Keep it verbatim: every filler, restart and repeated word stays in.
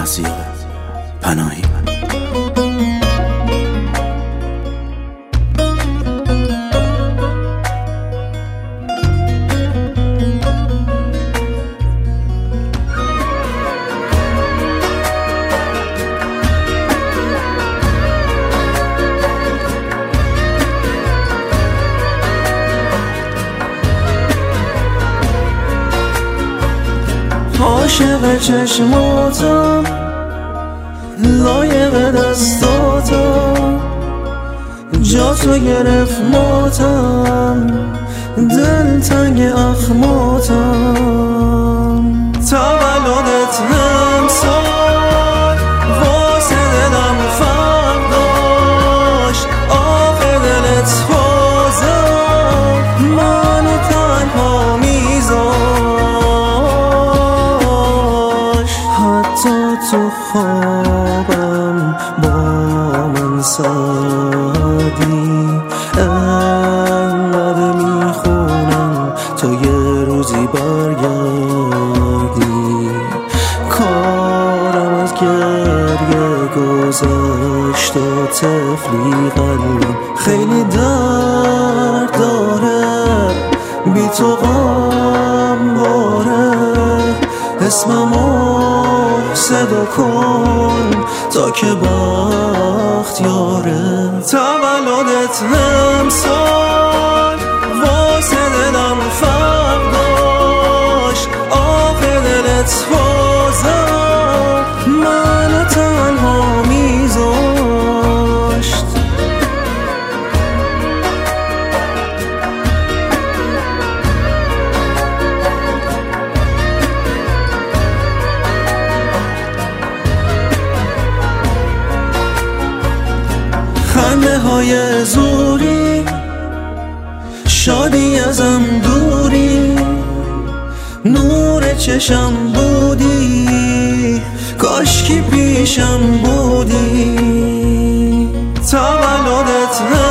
مهسیه پناهی. عاشق چشماتم، لایق دستاتم، جا تو گرفت ماتم، دل تنگ اخماتم. تولدت امسال واسه دلم فرق داشت، آخه دلت بازم من تنها میذاشت. حتی تو خوابم با من سادی، انقدر میخونم تا یه روزی برگردی. کارم از گریه گذشت و طفلی قلبم خیلی درد داره، بی تو غم باره. اسممو صدا کن تا که بخت یاره. تولدت امسال واسه دلم فرق داشت، آخه دلت بازم منو تنها میذاشت. خنده های زوری، شادی ازم دوری، نور چشم بودی، کاشکی پیشم بودی. تولدت